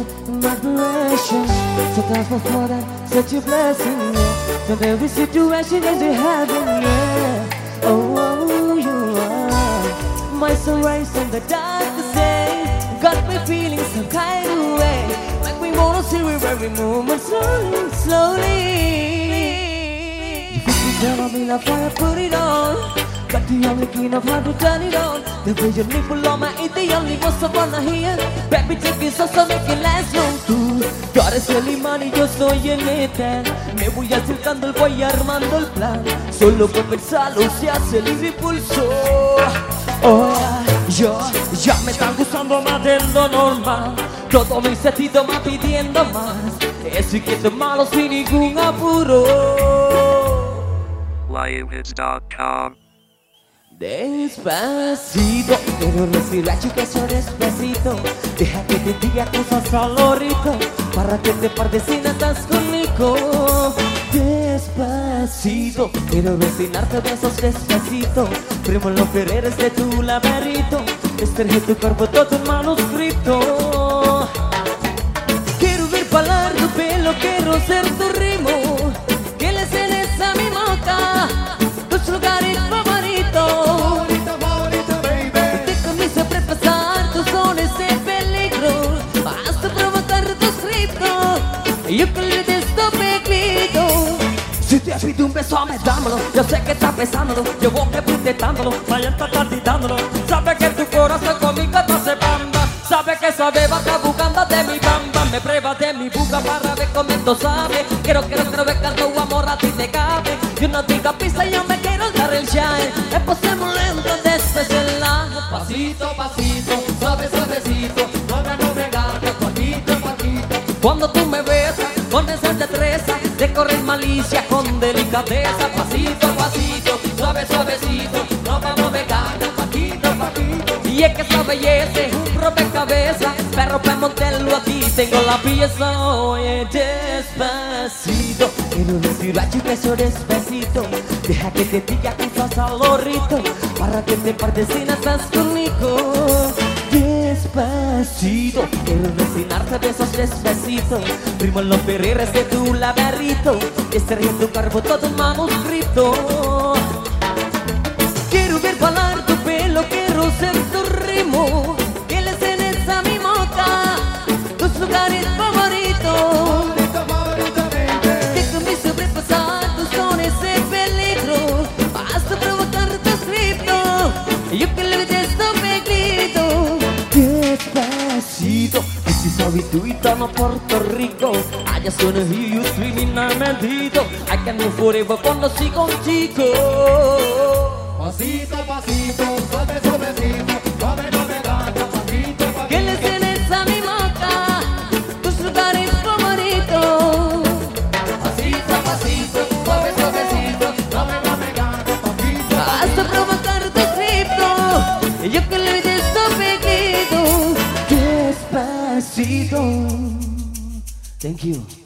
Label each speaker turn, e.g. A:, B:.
A: my admiration. So thankful for that, such a blessing, yeah. From every situation that you have in, yeah. Oh, you are my sunrise in the darkest day. Got me feeling some kind of way, like we wanna see every moment slowly, slowly. You put me down on me, love, fire, put it on. Got the only key of how to turn it on. The way you nipple on my ear, the only ones I wanna hear. Baby, take it so make it last long too. Tú eres el imán y yo soy el metal. Me voy acercando, voy armando el plan. Solo con pensarlo se hace el impulso. Oh, yo ya me están gustando más de lo normal. Todo mi sentido va pidiendo más. Eso y que te malo sin ningún apuro.
B: LionHits.com.
A: Despacito, quiero respirar, chica, eso despacito. Deja que te diga cosas al orito, para que te partes si no estás conmigo. Despacito, quiero refinarte besos despacito. Primo los Ferreres de tu laberinto, esterge tu cuerpo todo un manuscrito. Quiero ver balar tu pelo, quiero ser tu ritmo. Que le cedes a mi boca, tus lugares favoritos. Déjame sobrepasar tus zonas de peligro, hasta provocar tus gritos. Yo que le des tu peglito. Si te pido un beso, me dámelo. Yo sé que estás pensándolo, yo voy intentándolo. Vaya está tirándolo. Sabe que tu corazón conmigo no se bamba. Sabe que esa beba está buscando de mi bamba. Me prueba de mi boca para ver cómo esto sabe. Quiero ver cuánto amor a ti te cabe. Yo no diga pista, yo me quiero dar el shine. Empecemos lento desde el lado. Pasito, pasito, suave, suavecito. No me gato, poquito, poquito. Cuando tú me besas, con esa destreza de correr malicia con delicadeza. Pasito, pasito, suave, suavecito. No vamos a pegar, poquito, poquito. Y es que esa belleza es un rompecabezas, pero para montarlo aquí tengo la pieza. Oye, despacito, quiero respirar, chica, eso despacito. Deja que te diga cosas al orito, para que te partes si no estás conmigo. Despacito, quiero refinarte besos despacito. Primo los Ferreres de tu laberinto, esterje en tu cuerpo todo un manuscrito. Quiero ver balar tu pelo, quiero ser tu ritmo. Que le cedes a mi boca, tus lugares favoritos. Déjame sobrepasar tus zonas de peligro, hasta provocar tus gritos. Yo que le des tu peglito. Despacito, this is how we do it on Puerto Rico. I just wanna hear you screaming, I'm maldito. I can move forever cuando estoy contigo.
C: Pasito, pasito, suave, suavecito. Suave, no me ganas, pasito, pasito.
A: Que le cedes a mi boca, tus lugares favoritos.
C: Pasito, pasito, suave, suavecito. No me ganas, pasito,
A: Hasta provocar tu cripto. Yo que le des tu peglito. Despacito. Thank you.